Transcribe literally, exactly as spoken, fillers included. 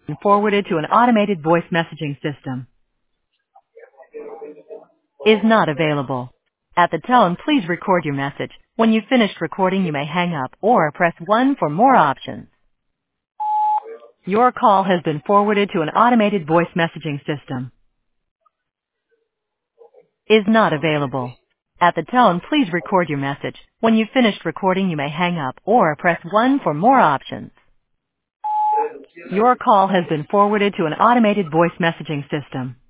Forwarded to an automated voice messaging system. Is not available. At the tone, please record your message. When you've finished recording, you may hang up or press one for more options. Your call has been forwarded to an automated voice messaging system. Is not available. At the tone, please record your message. When you've finished recording, you may hang up or press one for more options. Your call has been forwarded to an automated voice messaging system.